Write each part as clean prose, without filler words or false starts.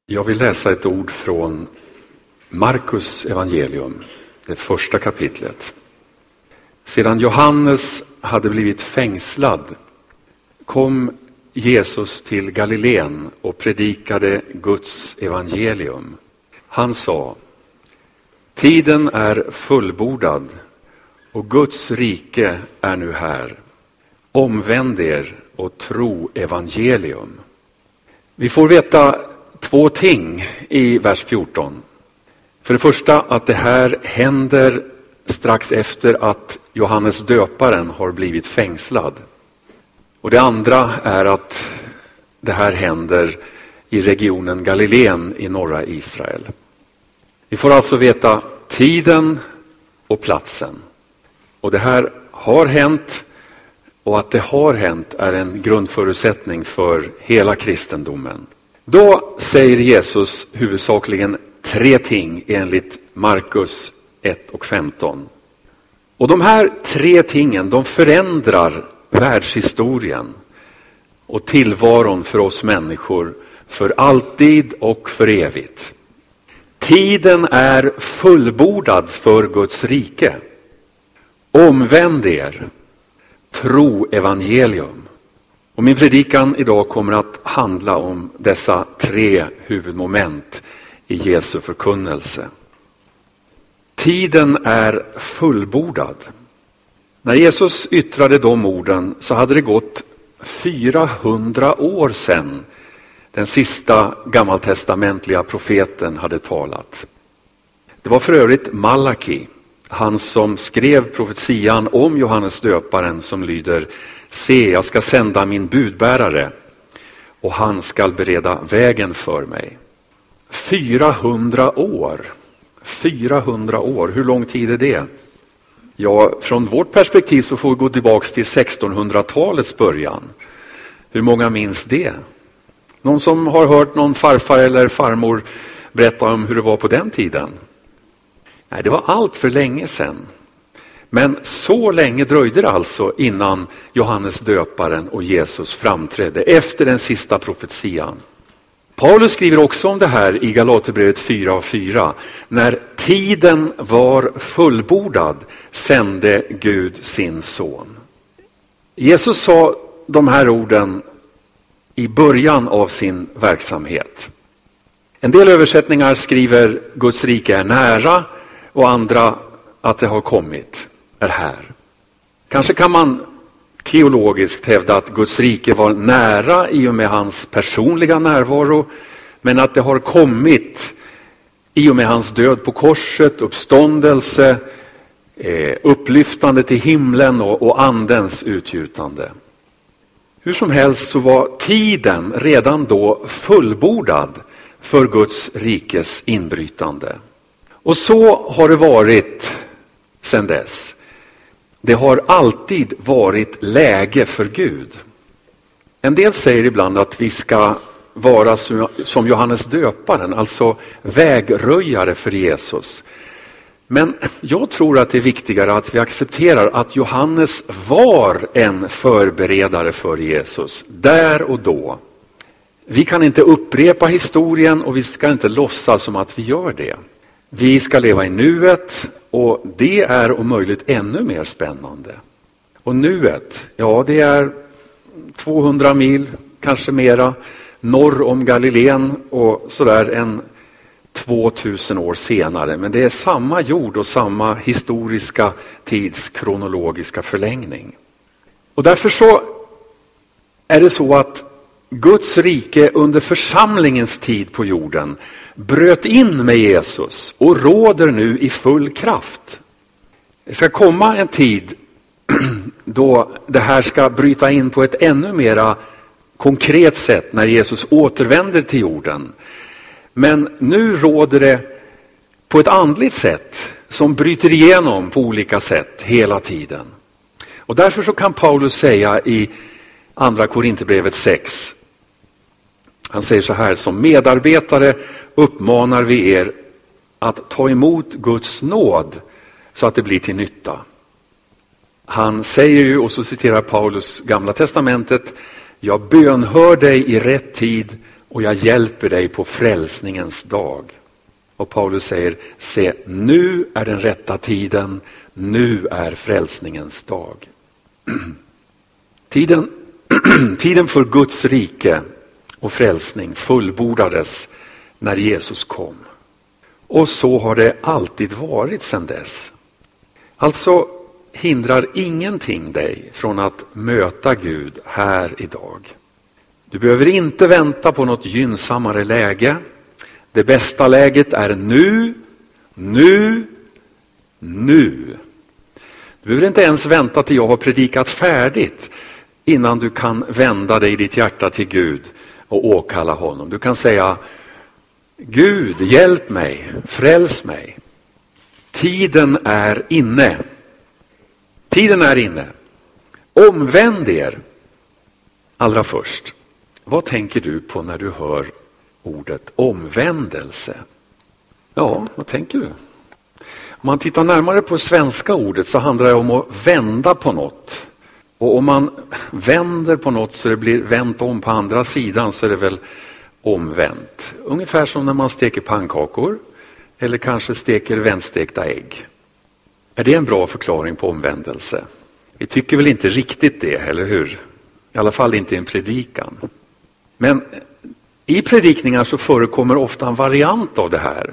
Jag vill läsa ett ord från Markus evangelium, det första kapitlet. Sedan Johannes hade blivit fängslad kom Jesus till Galileen och predikade Guds evangelium. Han sa: tiden är fullbordad och Guds rike är nu här. Omvänd er och tro evangelium. Vi får veta två ting i vers 14. För det första att det här händer strax efter att Johannes döparen har blivit fängslad. Och det andra är att det här händer i regionen Galileen i norra Israel. Vi får alltså veta tiden och platsen. Och det här har hänt, och att det har hänt är en grundförutsättning för hela kristendomen. Då säger Jesus huvudsakligen tre ting enligt Markus 1 och 15. Och de här tre tingen, de förändrar världshistorien och tillvaron för oss människor för alltid och för evigt. Tiden är fullbordad för Guds rike. Omvänd er, tro evangelium. Och min predikan idag kommer att handla om dessa tre huvudmoment i Jesu förkunnelse. Tiden är fullbordad. När Jesus yttrade de orden så hade det gått 400 år sedan den sista gammaltestamentliga profeten hade talat. Det var för övrigt Malaki, han som skrev profetian om Johannes döparen som lyder: se, jag ska sända min budbärare och han ska bereda vägen för mig. 400 år. 400 år, hur lång tid är det? Ja, från vårt perspektiv så får vi gå tillbaka till 1600-talets början. Hur många minns det? Någon som har hört någon farfar eller farmor berätta om hur det var på den tiden? Nej, det var allt för länge sedan. Men så länge dröjde det alltså innan Johannes döparen och Jesus framträdde efter den sista profetian. Paulus skriver också om det här i Galaterbrevet 4:4. När tiden var fullbordad sände Gud sin son. Jesus sa de här orden i början av sin verksamhet. En del översättningar skriver Guds rike är nära och andra att det har kommit, är här. Kanske kan man teologiskt hävda att Guds rike var nära i och med hans personliga närvaro, men att det har kommit i och med hans död på korset, uppståndelse, upplyftande till himlen och andens utgjutande. Hur som helst så var tiden redan då fullbordad för Guds rikes inbrytande. Och så har det varit sedan dess. Det har alltid varit läge för Gud. En del säger ibland att vi ska vara som Johannes döparen, alltså vägröjare för Jesus. Men jag tror att det är viktigare att vi accepterar att Johannes var en förberedare för Jesus, där och då. Vi kan inte upprepa historien och vi ska inte låtsas som att vi gör det. Vi ska leva i nuet, och det är om möjligt ännu mer spännande. Och nuet, ja, det är 200 mil, kanske mera, norr om Galileen och sådär en 2000 år senare. Men det är samma jord och samma historiska tidskronologiska förlängning. Och därför så är det så att Guds rike under församlingens tid på jorden bröt in med Jesus och råder nu i full kraft. Det ska komma en tid då det här ska bryta in på ett ännu mera konkret sätt när Jesus återvänder till jorden. Men nu råder det på ett andligt sätt som bryter igenom på olika sätt hela tiden. Och därför så kan Paulus säga i andra Korinthierbrevet 6. Han säger så här: som medarbetare uppmanar vi er att ta emot Guds nåd så att det blir till nytta. Han säger ju, och så citerar Paulus Gamla testamentet: jag bönhör dig i rätt tid och jag hjälper dig på frälsningens dag. Och Paulus säger, se, nu är den rätta tiden, nu är frälsningens dag. Tiden för Guds rike och frälsning fullbordades när Jesus kom. Och så har det alltid varit sedan dess. Alltså hindrar ingenting dig från att möta Gud här idag. Du behöver inte vänta på något gynnsammare läge. Det bästa läget är nu. Du behöver inte ens vänta till jag har predikat färdigt innan du kan vända dig i ditt hjärta till Gud och åkalla honom. Du kan säga, Gud, hjälp mig, fräls mig. Tiden är inne. Tiden är inne. Omvänd er. Allra först, vad tänker du på när du hör ordet omvändelse? Ja, vad tänker du? Om man tittar närmare på svenska ordet så handlar det om att vända på något. Och om man vänder på något så det blir vänt om på andra sidan så är det väl omvänt. Ungefär som när man steker pannkakor eller kanske steker vändstekta ägg. Är det en bra förklaring på omvändelse? Vi tycker väl inte riktigt det, eller hur? I alla fall inte i en predikan. Men i predikningar så förekommer ofta en variant av det här.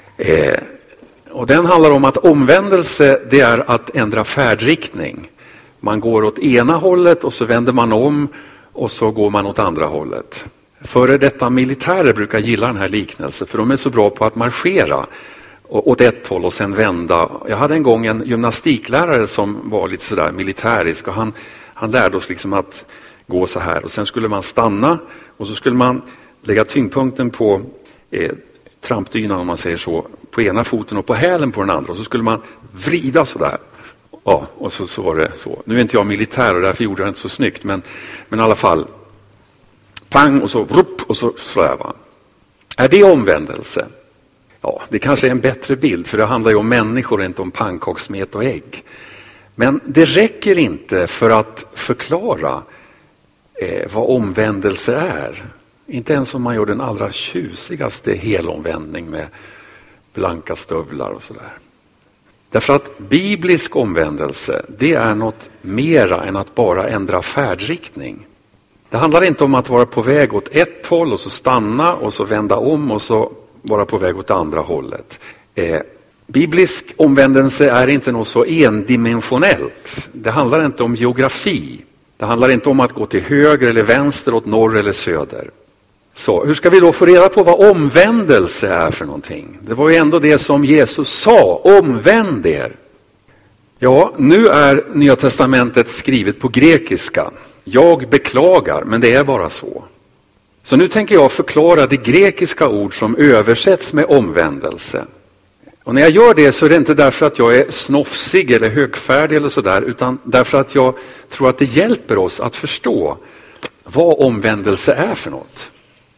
Och den handlar om att omvändelse, det är att ändra färdriktning. Man går åt ena hållet och så vänder man om och så går man åt andra hållet. Före detta militärer brukar gilla den här liknelsen för de är så bra på att marschera åt ett håll och sen vända. Jag hade en gång en gymnastiklärare som var lite sådär militärisk och han lärde oss liksom att gå så här och sen skulle man stanna och så skulle man lägga tyngdpunkten på trampdynan om man säger så, på ena foten och på hälen på den andra och så skulle man vrida så där. Ja, och så var det så. Nu är inte jag militär och därför gjorde jag inte så snyggt men i alla fall pang och så rupp och så släva. Är det omvändelse? Ja, det kanske är en bättre bild för det handlar ju om människor, inte om pannkakssmet och ägg. Men det räcker inte för att förklara vad omvändelse är. Inte ens om man gör den allra tjusigaste helomvändning med blanka stövlar och sådär. Därför att biblisk omvändelse, det är något mera än att bara ändra färdriktning. Det handlar inte om att vara på väg åt ett håll och så stanna och så vända om och så vara på väg åt andra hållet. Biblisk omvändelse är inte något så endimensionellt. Det handlar inte om geografi. Det handlar inte om att gå till höger eller vänster, åt norr eller söder. Så hur ska vi då få reda på vad omvändelse är för någonting? Det var ju ändå det som Jesus sa, omvänd er. Ja, nu är Nya testamentet skrivet på grekiska. Jag beklagar, men det är bara så. Så nu tänker jag förklara det grekiska ord som översätts med omvändelse. Och när jag gör det så är det inte därför att jag är snofsig eller högfärdig eller sådär, utan därför att jag tror att det hjälper oss att förstå vad omvändelse är för något.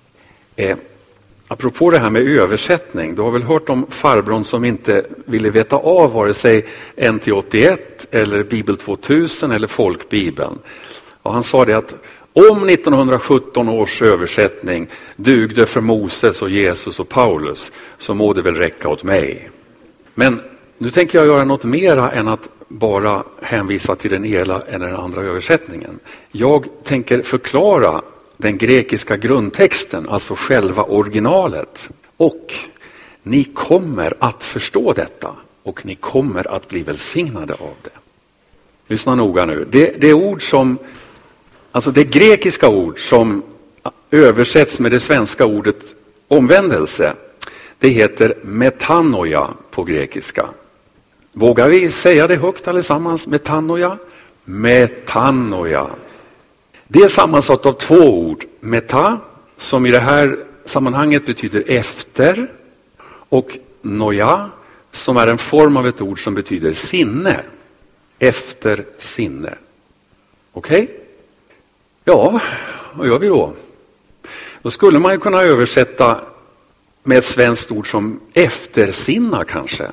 Apropå det här med översättning, du har väl hört om farbrorn som inte ville veta av vare sig NT81 eller Bibel 2000 eller Folkbibeln. Och han sa det att om 1917 års översättning dugde för Moses och Jesus och Paulus så må det väl räcka åt mig. Men nu tänker jag göra något mera än att bara hänvisa till den ena eller den andra översättningen. Jag tänker förklara den grekiska grundtexten, alltså själva originalet. Och ni kommer att förstå detta och ni kommer att bli välsignade av det. Lyssna noga nu. Det ord som, alltså det grekiska ord som översätts med det svenska ordet omvändelse, det heter metanoia på grekiska. Vågar vi säga det högt allesammans? Metanoia? Metanoia. Det är sammansatt av två ord. Meta, som i det här sammanhanget betyder efter, och noia, som är en form av ett ord som betyder sinne. Efter sinne. Okej? Ja, vad gör vi då? Då skulle man ju kunna översätta med ett svenskt ord som eftersinna kanske.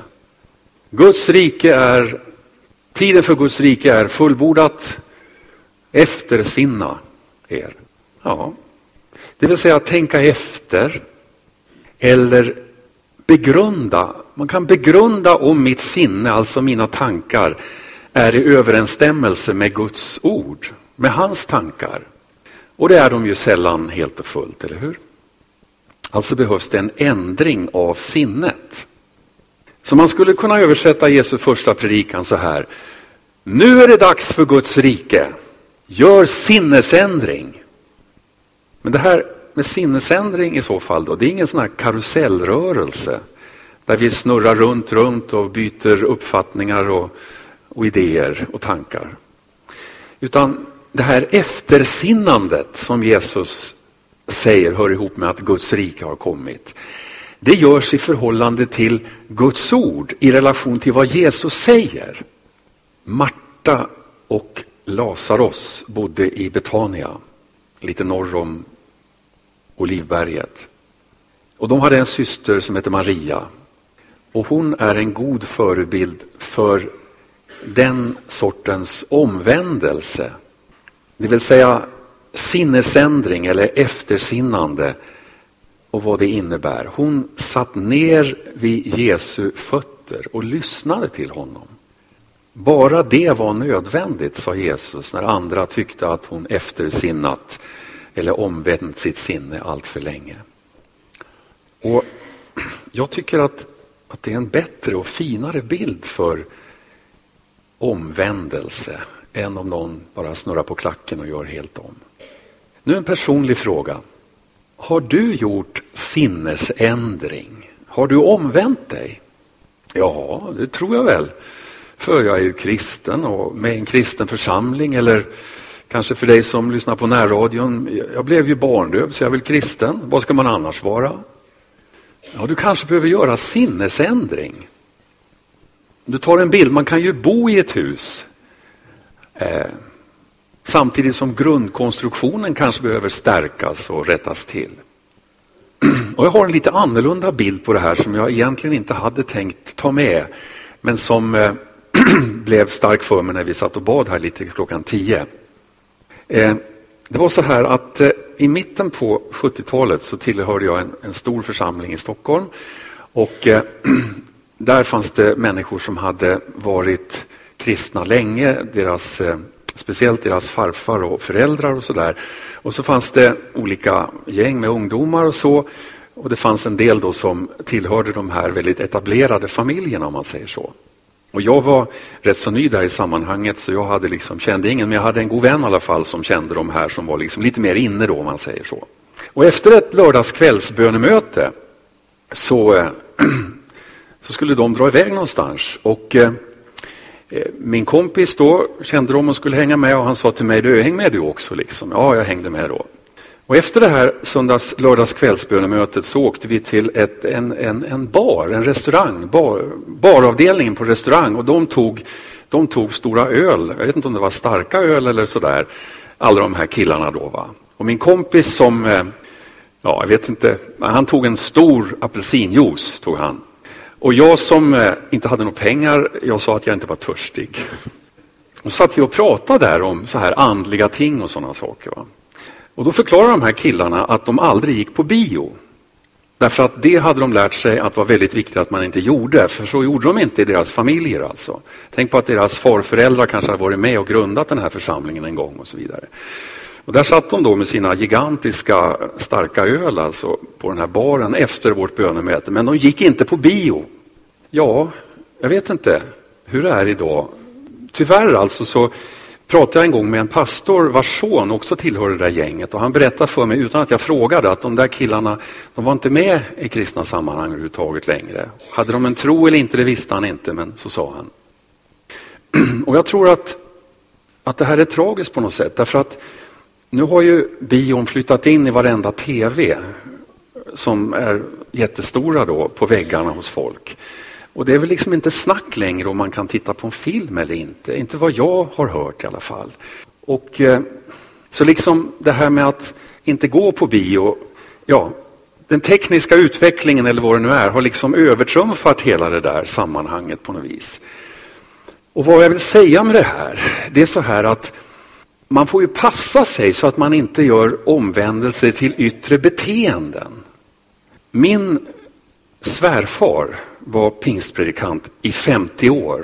Tiden för Guds rike är fullbordat. Eftersinna er. Ja. Det vill säga tänka efter eller begrunda. Man kan begrunda om mitt sinne, alltså mina tankar, är i överensstämmelse med Guds ord, med hans tankar. Och det är de ju sällan helt och fullt, eller hur? Alltså behövs det en ändring av sinnet. Så man skulle kunna översätta Jesu första predikan så här: nu är det dags för Guds rike. Gör sinnesändring. Men det här med sinnesändring i så fall då, det är ingen sån här karusellrörelse där vi snurrar runt och byter uppfattningar och idéer och tankar. Utan det här eftersinnandet som Jesus säger hör ihop med att Guds rike har kommit. Det görs i förhållande till Guds ord i relation till vad Jesus säger. Marta och Lazarus bodde i Betania, lite norr om Olivberget. Och de hade en syster som heter Maria. Och hon är en god förebild för den sortens omvändelse. Det vill säga sinnesändring eller eftersinnande och vad det innebär. Hon satt ner vid Jesu fötter och lyssnade till honom. Bara det var nödvändigt, sa Jesus, när andra tyckte att hon eftersinnat eller omvänt sitt sinne allt för länge. Och jag tycker att det är en bättre och finare bild för omvändelse än om någon bara snurrar på klacken och gör helt om. Nu en personlig fråga. Har du gjort sinnesändring? Har du omvänt dig? Ja, det tror jag väl. För jag är ju kristen och med en kristen församling, eller kanske för dig som lyssnar på närradion. Jag blev ju barndöpt så jag är väl kristen. Vad ska man annars vara? Ja, du kanske behöver göra sinnesändring. Du tar en bild, man kan ju bo i ett hus samtidigt som grundkonstruktionen kanske behöver stärkas och rättas till. Och jag har en lite annorlunda bild på det här som jag egentligen inte hade tänkt ta med, men som blev stark för mig när vi satt och bad här lite klockan 10. Det var så här att i mitten på 70-talet så tillhörde jag en stor församling i Stockholm, och där fanns det människor som hade varit kristna länge, speciellt deras farfar och föräldrar och sådär. Och så fanns det olika gäng med ungdomar och så. Och det fanns en del då som tillhörde de här väldigt etablerade familjerna, om man säger så. Och jag var rätt så ny där i sammanhanget, så jag hade kände ingen, men jag hade en god vän i alla fall som kände de här som var lite mer inne då, om man säger så. Och efter ett lördagskvällsbönemöte så skulle de dra iväg någonstans. Och min kompis då kände de och skulle hänga med, och han sa till mig: du, häng med du också liksom. Ja, jag hängde med då. Och efter det här lördagskvällsbönemötet så åkte vi till en bar, en restaurang, baravdelningen på restaurang, och de tog stora öl. Jag vet inte om det var starka öl eller sådär. Alla de här killarna då, va. Och min kompis som, jag vet inte, han tog en stor apelsinjuice, tog han. Och jag som inte hade några pengar, jag sa att jag inte var törstig. Och satt vi och pratade där om så här andliga ting och sådana saker, va. Och då förklarar de här killarna att de aldrig gick på bio. Därför att det hade de lärt sig att var väldigt viktigt att man inte gjorde. För så gjorde de inte i deras familjer alltså. Tänk på att deras farföräldrar kanske hade varit med och grundat den här församlingen en gång och så vidare. Och där satt de då med sina gigantiska starka öl alltså på den här baren efter vårt bönemöte. Men de gick inte på bio. Ja, jag vet inte hur det är idag. Tyvärr alltså så pratade jag en gång med en pastor vars son också tillhörde det där gänget, och han berättade för mig utan att jag frågade att de där killarna, de var inte med i kristna sammanhang överhuvudtaget längre. Hade de en tro eller inte, det visste han inte, men så sa han. Och jag tror att det här är tragiskt på något sätt, därför att nu har ju bion flyttat in i varenda tv som är jättestora då på väggarna hos folk. Och det är väl inte snack längre om man kan titta på en film eller inte. Inte vad jag har hört i alla fall. Och så det här med att inte gå på bio, ja, den tekniska utvecklingen eller vad det nu är har övertrumfat hela det där sammanhanget på något vis. Och vad jag vill säga med det här, det är så här att man får ju passa sig så att man inte gör omvändelser till yttre beteenden. Min svärfar var pingstpredikant i 50 år.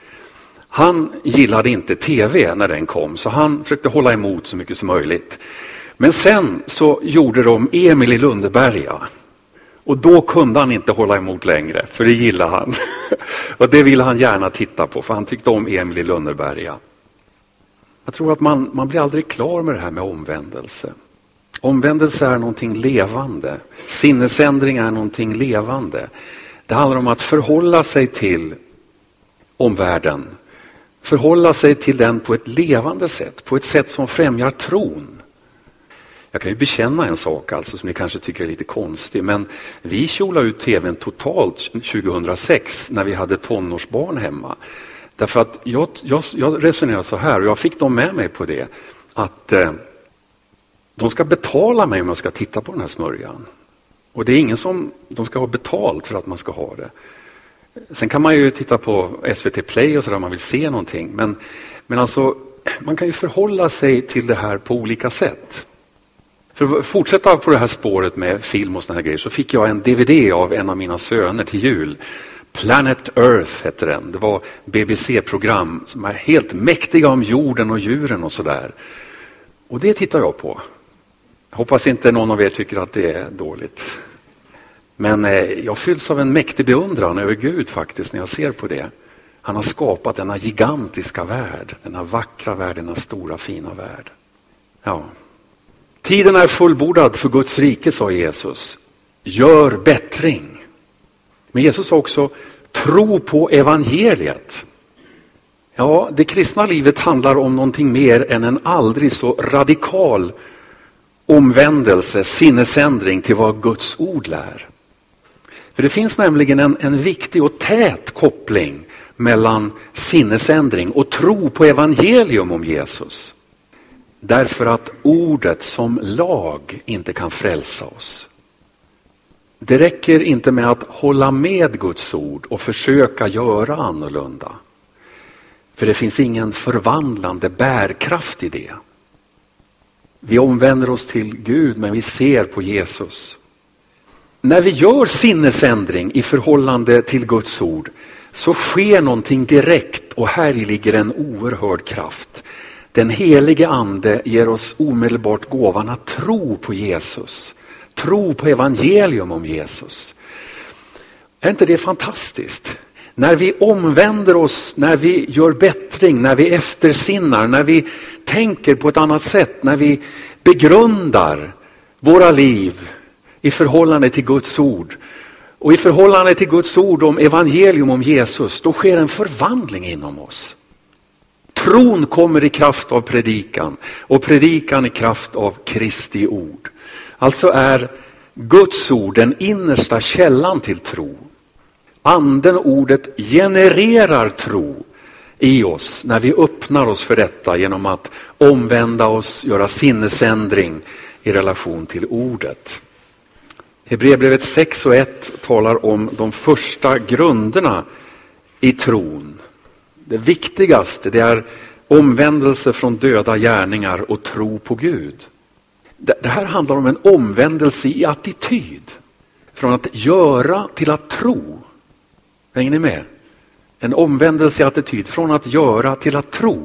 Han gillade inte tv när den kom, så han försökte hålla emot så mycket som möjligt. Men sen så gjorde de Emil i Lönneberga. Och då kunde han inte hålla emot längre, för det gillade han. Och det ville han gärna titta på, för han tyckte om Emil i Lönneberga. Jag tror att man blir aldrig klar med det här med omvändelse. Omvändelse är någonting levande. Sinnesändring är någonting levande. Det handlar om att förhålla sig till omvärlden. Förhålla sig till den på ett levande sätt. På ett sätt som främjar tron. Jag kan ju bekänna en sak alltså som ni kanske tycker är lite konstig. Men vi kjolade ut tvn totalt 2006 när vi hade tonårsbarn hemma. Därför att jag resonerar så här, och jag fick dem med mig på det. Att de ska betala mig om jag ska titta på den här smörjan. Och det är ingen som de ska ha betalt för att man ska ha det. Sen kan man ju titta på SVT Play och så där man vill se någonting. Men alltså, man kan ju förhålla sig till det här på olika sätt. För att fortsätta på det här spåret med film och såna här grejer, så fick jag en DVD av en av mina söner till jul. Planet Earth heter den. Det var BBC-program som är helt mäktiga om jorden och djuren och sådär. Och det tittar jag på. Jag hoppas inte någon av er tycker att det är dåligt. Men jag fylls av en mäktig beundran över Gud faktiskt när jag ser på det. Han har skapat denna gigantiska värld. Denna vackra värld, denna stora fina värld. Ja. Tiden är fullbordad för Guds rike, sa Jesus. Gör bättring. Men Jesus sa också, tro på evangeliet. Ja, det kristna livet handlar om någonting mer än en aldrig så radikal omvändelse, sinnesändring till vad Guds ord lär. För det finns nämligen en viktig och tät koppling mellan sinnesändring och tro på evangelium om Jesus. Därför att ordet som lag inte kan frälsa oss. Det räcker inte med att hålla med Guds ord och försöka göra annorlunda. För det finns ingen förvandlande bärkraft i det. Vi omvänder oss till Gud, men vi ser på Jesus. När vi gör sinnesändring i förhållande till Guds ord så sker någonting direkt, och här ligger en oerhörd kraft. Den helige ande ger oss omedelbart gåvan att tro på Jesus. Tro på evangelium om Jesus. Är inte det fantastiskt? När vi omvänder oss, när vi gör bättring, när vi eftersinnar, när vi tänker på ett annat sätt, när vi begrundar våra liv i förhållande till Guds ord. Och i förhållande till Guds ord om evangelium om Jesus, då sker en förvandling inom oss. Tron kommer i kraft av predikan, och predikan i kraft av Kristi ord. Alltså är Guds ord den innersta källan till tro. Anden och ordet genererar tro i oss när vi öppnar oss för detta genom att omvända oss, göra sinnesändring i relation till ordet. Hebreerbrevet 6:1 talar om de första grunderna i tron. Det viktigaste, det är omvändelse från döda gärningar och tro på Gud. Det här handlar om en omvändelse i attityd. Från att göra till att tro. Hänger ni med? En omvändelse i attityd från att göra till att tro.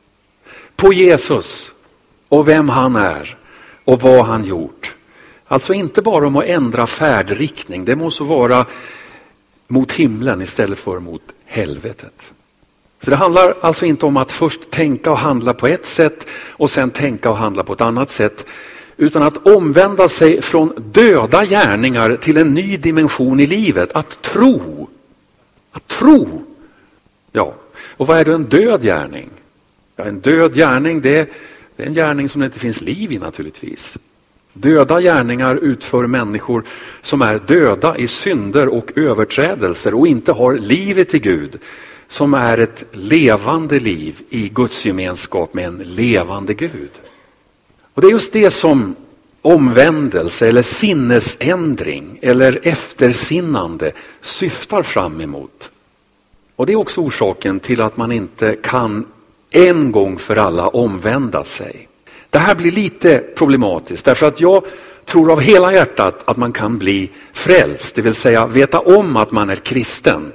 På Jesus och vem han är och vad han gjort. Alltså inte bara om att ändra färdriktning. Det måste vara mot himlen istället för mot helvetet. Så det handlar alltså inte om att först tänka och handla på ett sätt och sen tänka och handla på ett annat sätt. Utan att omvända sig från döda gärningar till en ny dimension i livet. Att tro. Att tro. Ja, och vad är då en död gärning? Ja, en död gärning, det är en gärning som det inte finns liv i naturligtvis. Döda gärningar utför människor som är döda i synder och överträdelser och inte har livet i Gud. Som är ett levande liv i Guds gemenskap med en levande Gud. Och det är just det som omvändelse eller sinnesändring eller eftersinnande syftar fram emot. Och det är också orsaken till att man inte kan en gång för alla omvända sig. Det här blir lite problematiskt därför att jag tror av hela hjärtat att man kan bli frälst, det vill säga veta om att man är kristen.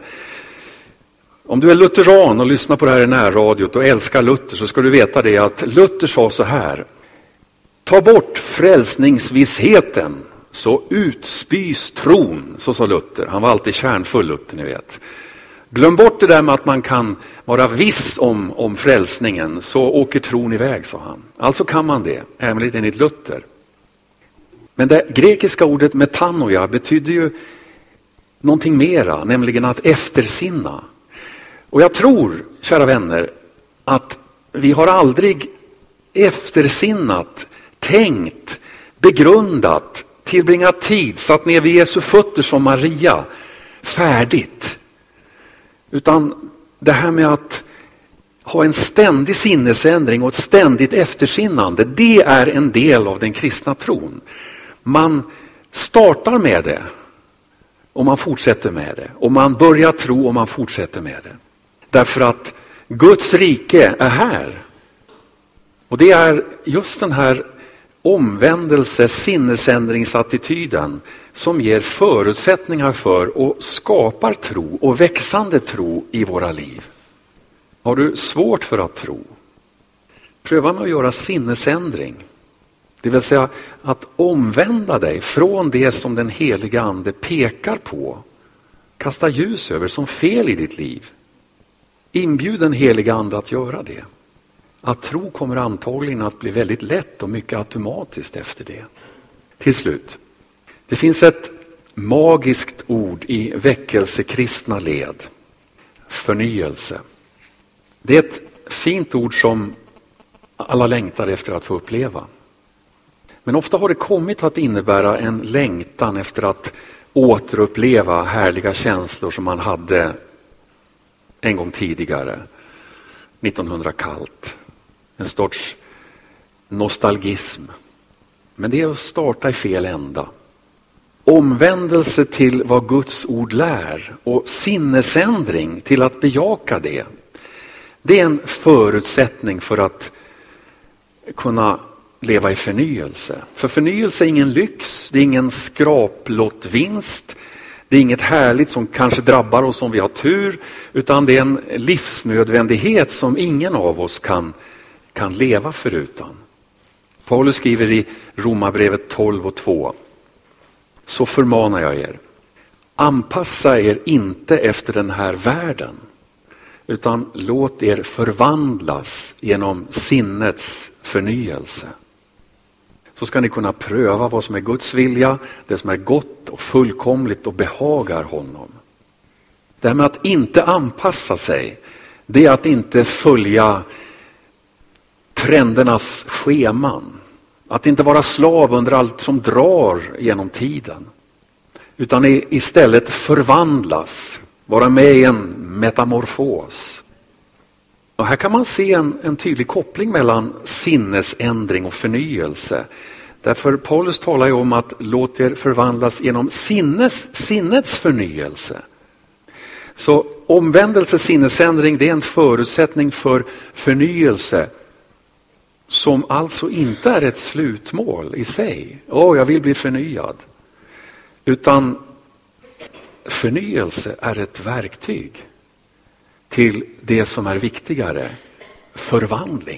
Om du är lutheran och lyssnar på det här i närradiot och älskar Luther så ska du veta det att Luther sa så här: ta bort frälsningsvissheten så utspys tron, så sa Luther. Han var alltid kärnfull Luther, ni vet. Glöm bort det där med att man kan vara viss om frälsningen så åker tron iväg, sa han. Alltså kan man det, även enligt Luther. Men det grekiska ordet metanoia betyder ju någonting mera, nämligen att eftersinna. Och jag tror, kära vänner, att vi har aldrig eftersinnat, tänkt, begrundat, tillbringat tid, satt ner vid Jesu fötter som Maria, färdigt. Utan det här med att ha en ständig sinnesändring och ett ständigt eftersinnande, det är en del av den kristna tron. Man startar med det och man fortsätter med det. Och man börjar tro och man fortsätter med det. Därför att Guds rike är här. Och det är just den här omvändelse, sinnesändringsattityden som ger förutsättningar för och skapar tro och växande tro i våra liv. Har du svårt för att tro? Pröva med att göra sinnesändring. Det vill säga att omvända dig från det som den heliga ande pekar på. Kasta ljus över som fel i ditt liv. Inbjud den heliga ande att göra det. Att tro kommer antagligen att bli väldigt lätt och mycket automatiskt efter det. Till slut. Det finns ett magiskt ord i väckelsekristna led. Förnyelse. Det är ett fint ord som alla längtar efter att få uppleva. Men ofta har det kommit att innebära en längtan efter att återuppleva härliga känslor som man hade en gång tidigare. 1900 kallt. En sorts nostalgism. Men det är att starta i fel ända. Omvändelse till vad Guds ord lär och sinnesändring till att bejaka det. Det är en förutsättning för att kunna leva i förnyelse. För förnyelse är ingen lyx, det är ingen skraplott-vinst. Det är inget härligt som kanske drabbar oss om vi har tur, utan det är en livsnödvändighet som ingen av oss kan leva förutan. Paulus skriver i Romarbrevet 12:2: så förmanar jag er, anpassa er inte efter den här världen, utan låt er förvandlas genom sinnets förnyelse. Så ska ni kunna pröva vad som är Guds vilja, det som är gott och fullkomligt och behagar honom. Det här med att inte anpassa sig, det är att inte följa trendernas scheman. Att inte vara slav under allt som drar genom tiden. Utan istället förvandlas, vara med i en metamorfos. Och här kan man se en tydlig koppling mellan sinnesändring och förnyelse. Därför Paulus talar ju om att låt er förvandlas genom sinnets förnyelse. Så omvändelse, sinnesändring, det är en förutsättning för förnyelse. Som alltså inte är ett slutmål i sig. Jag vill bli förnyad. Utan förnyelse är ett verktyg till det som är viktigare. Förvandling.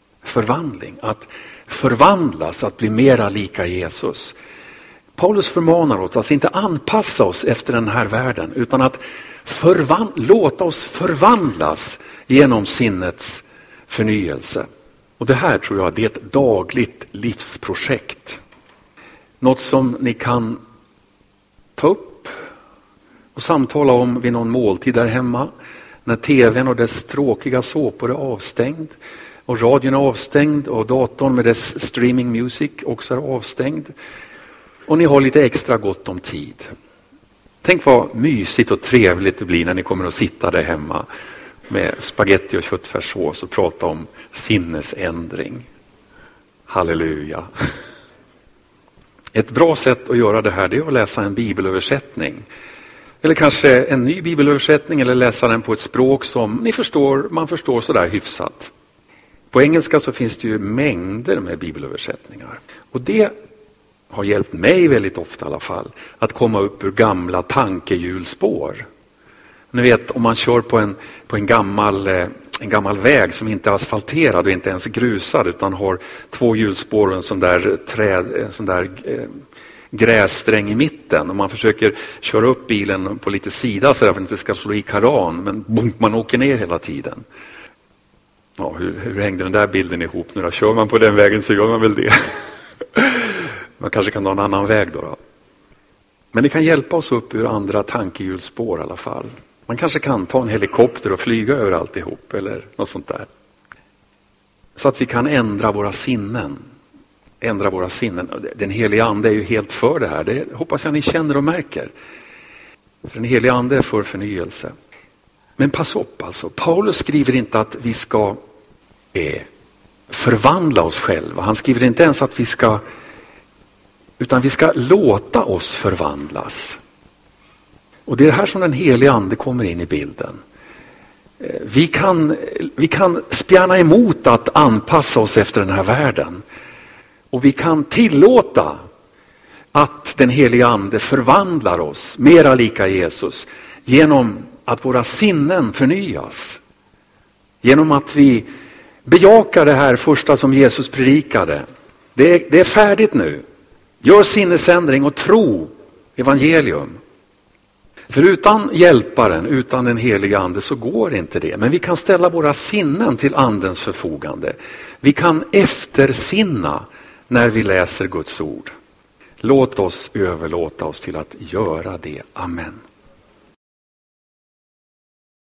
Att förvandlas, att bli mera lika Jesus. Paulus förmanar oss att inte anpassa oss efter den här världen, utan att låta oss förvandlas genom sinnets förnyelse. Och det här tror jag det är ett dagligt livsprojekt. Något som ni kan ta upp och samtala om vid någon måltid där hemma. När tvn och dess tråkiga såpor är avstängd. Och radion är avstängd och datorn med dess streaming music också är avstängd. Och ni har lite extra gott om tid. Tänk vad mysigt och trevligt det blir när ni kommer att sitta där hemma med spaghetti och köttfärssås och prata om sinnesändring. Halleluja. Ett bra sätt att göra det här, det är att läsa en bibelöversättning. Eller kanske en ny bibelöversättning, eller läsa den på ett språk som man förstår sådär hyfsat. På engelska så finns det ju mängder med bibelöversättningar. Och det har hjälpt mig väldigt ofta i alla fall att komma upp ur gamla tankehjulspår. Ni vet, om man kör på en gammal väg som inte är asfalterad och inte ens grusad utan har 2 hjulspår och en sån där grässträng i mitten. Och man försöker köra upp bilen på lite sida så att det inte ska slå i karan, men man åker ner hela tiden. Ja, hur hängde den där bilden ihop nu då? Kör man på den vägen så gör man väl det. Man kanske kan ha en annan väg då. Men det kan hjälpa oss upp ur andra tankehjulspår i alla fall. Man kanske kan ta en helikopter och flyga över alltihop eller något sånt där. Så att vi kan ändra våra sinnen. Den heliga ande är ju helt för det här. Det hoppas jag ni känner och märker. För den heliga ande är för förnyelse. Men pass upp alltså. Paulus skriver inte att vi ska förvandla oss själva. Han skriver inte ens att utan vi ska låta oss förvandlas. Och det är här som den heliga ande kommer in i bilden. Vi kan spjärna emot att anpassa oss efter den här världen. Och vi kan tillåta att den heliga ande förvandlar oss mera lika Jesus genom att våra sinnen förnyas. Genom att vi bejakar det här första som Jesus predikade. Det är färdigt nu. Gör sinnesändring och tro evangelium. För utan hjälparen, utan den heliga ande så går inte det. Men vi kan ställa våra sinnen till andens förfogande. Vi kan eftersinna när vi läser Guds ord. Låt oss överlåta oss till att göra det. Amen.